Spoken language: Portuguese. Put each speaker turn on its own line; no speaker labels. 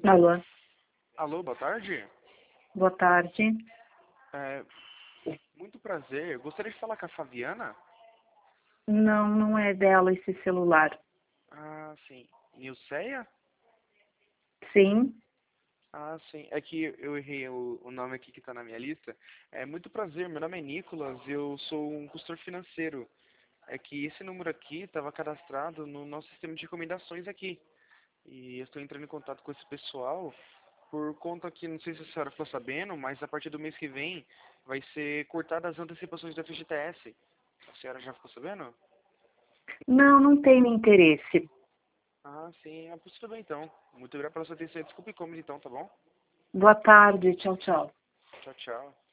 Alô,
Alô, boa tarde.
boa tarde.
É, muito prazer. Gostaria de falar com a Fabiana?
Não, não é dela esse celular.
Ah, sim. Nilceia?
Sim,
Ah, sim. É que eu errei o nome aqui que está na minha lista. É muito prazer. Meu nome é Nicolas. Eu sou um consultor financeiro. É que esse número aqui estava cadastrado no nosso sistema de recomendações aqui. E eu estou entrando em contato com esse pessoal por conta que, não sei se a senhora ficou sabendo, mas a partir do mês que vem vai ser cortadas as antecipações da FGTS. A senhora já ficou sabendo?
não tenho interesse.
Ah, sim. Ah, tudo bem então. Muito obrigado pela sua atenção. Desculpe como então, tá bom?
Boa tarde, tchau, tchau.
Tchau, tchau.